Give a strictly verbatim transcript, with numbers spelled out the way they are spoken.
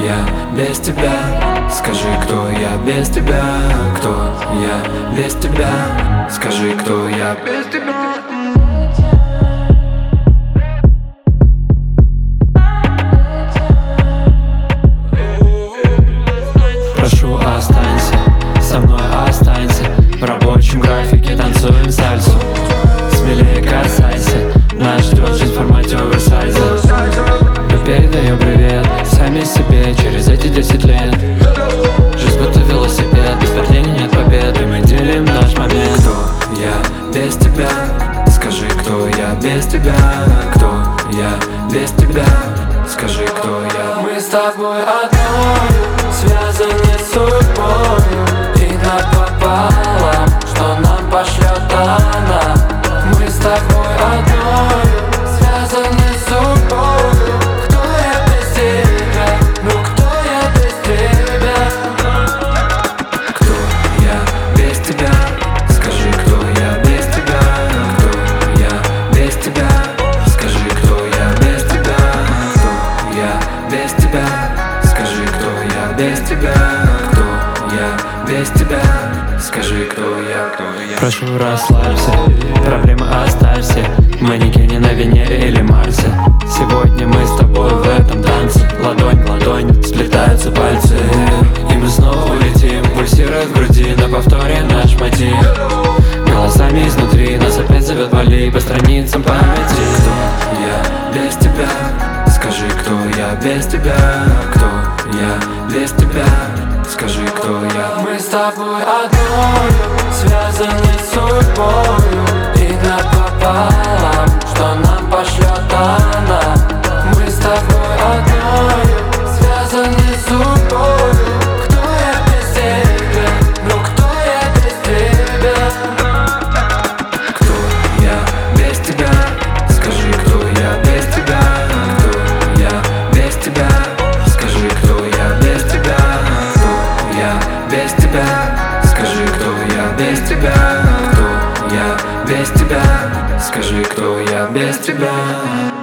я без тебя? Скажи, кто я без тебя? Кто я без тебя? Скажи, кто я без тебя? Прошу, останься, со мной останься. В рабочем графике танцуем сальсу. Смелее касайся, нас ждет жизнь в формате оверсайза. Мы передаем привет сами себе через эти десять лет. Жизнь будто велосипед, без падений нет победы. Мы делим наш момент. Кто я без тебя? Скажи, кто я без тебя? Кто я без тебя? Скажи, кто я? Мы с тобой одною, связаны судьбою, и напополам, что нам пошлет она. Мы с тобой одною, связаны судьбою. Кто я без тебя? Ну кто я без тебя? Кто я без тебя? Скажи, кто я без тебя? Кто я без тебя? Скажи, кто я без тебя? Кто я без тебя? Скажи, кто я без тебя? Кто я без тебя? Скажи, кто я, кто я? Прошу, расслабься, проблемы оставься. Манекене на Венере или Марсе. Сегодня мы с тобой в этом танце. Ладонь в ладонь, сплетаются пальцы, и мы снова улетим. Пульсирует в груди, на повторе наш мотив. Голосами изнутри нас опять зовет Бали по страницам памяти. Кто я без тебя? Скажи, кто я без тебя? Кто я без тебя? Скажи, кто я? Мы с тобой одною, связаны судьбою, и напополам, что нам пошлет она. Мы с тобой одною, связаны судьбою. Кто я без тебя? Ну кто я без тебя? Кто я без тебя? Скажи, кто я без тебя? Кто я без тебя? Скажи, кто я без тебя? Кто я без тебя? Скажи, кто я без тебя? Кто я без тебя? Скажи, кто я без тебя?